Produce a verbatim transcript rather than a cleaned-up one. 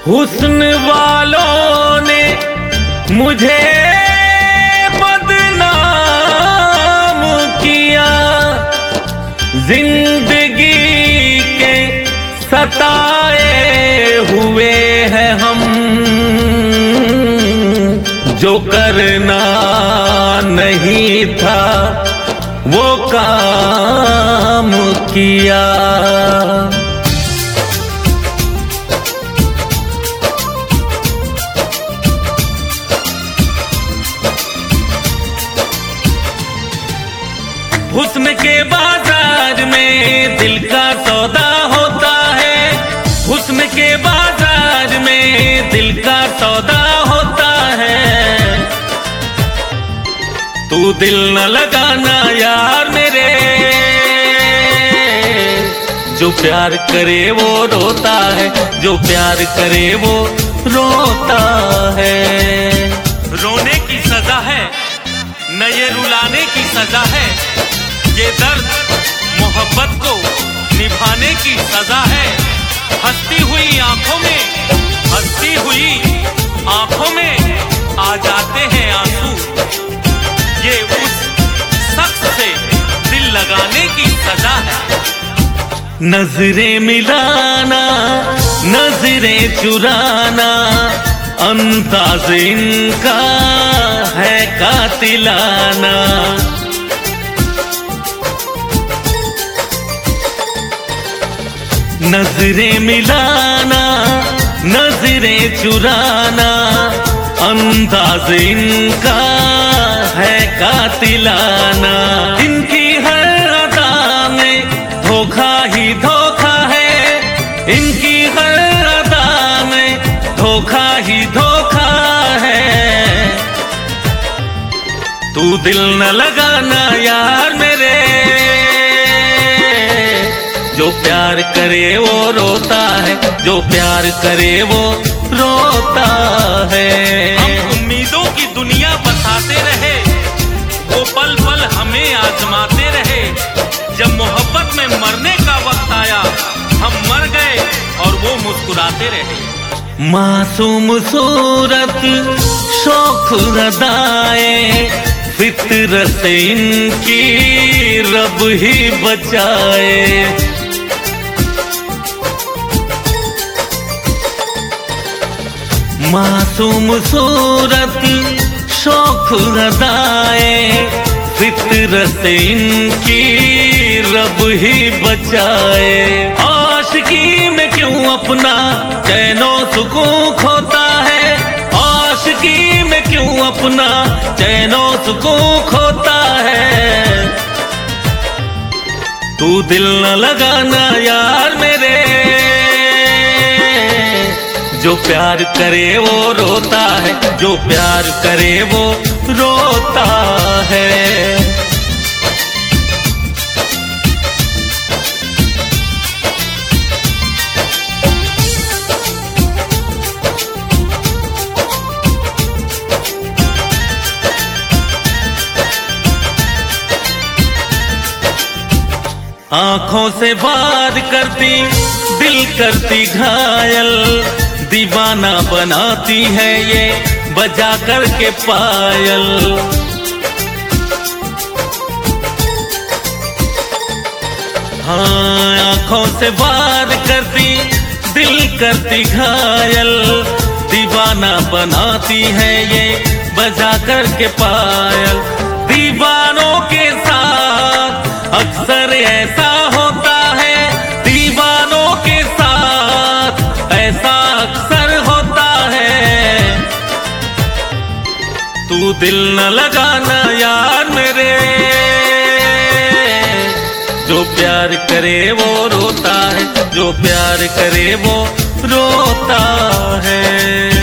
हुस्न वालों ने मुझे बदनाम किया, जिंदगी के सताए हुए हैं हम, जो करना नहीं था वो काम किया। हुस्न के बाजार में दिल का सौदा होता है, हुस्न के बाजार में दिल का सौदा होता है। तू दिल न लगाना यार मेरे, जो प्यार करे वो रोता है, जो प्यार करे वो रोता है। रोने की सजा है न ये रुलाने की सजा है, ये दर्द मोहब्बत को निभाने की सजा है। हंसती हुई आंखों में, हंसती हुई आंखों में आ जाते हैं आंसू, ये उस शख्स से दिल लगाने की सजा है। नजरें मिलाना, नजरें चुराना, अंदाज इनका है कातिलाना। नजरें मिलाना, नजरें चुराना, अंदाज इनका है कातिलाना। इनकी हर अदा में धोखा ही धोखा है, इनकी हर अदा में धोखा ही धोखा है। तू दिल न लगाना यार मेरे, जो प्यार करे वो रोता है, जो प्यार करे वो रोता है। हम उम्मीदों की दुनिया बसाते रहे, वो पल पल हमें आजमाते रहे। जब मोहब्बत में मरने का वक्त आया, हम मर गए और वो मुस्कुराते रहे। मासूम सूरत शौक अदाएं, फितरत इनकी रब ही बचाए। मासूम सूरत शौक अदाएं, फितरत इनकी रब ही बचाए। आशिकी में क्यों अपना चैनो सुकून खोता है, आशिकी में क्यों अपना चैनो सुकून खोता है। तू दिल न लगाना यार मेरे, जो प्यार करे वो रोता है, जो प्यार करे वो रोता है। आंखों से वार करती, दिल करती घायल, दीवाना बनाती है ये बजा करके पायल। हाँ, आंखों से वार करती, दिल करती घायल, दीवाना बनाती है ये बजा करके पायल। दीवानों के साथ अक्सर ऐसा होता है, दीवानों के साथ ऐसा अक्सर होता है। तू दिल न लगाना यार मेरे, जो प्यार करे वो रोता है, जो प्यार करे वो रोता है।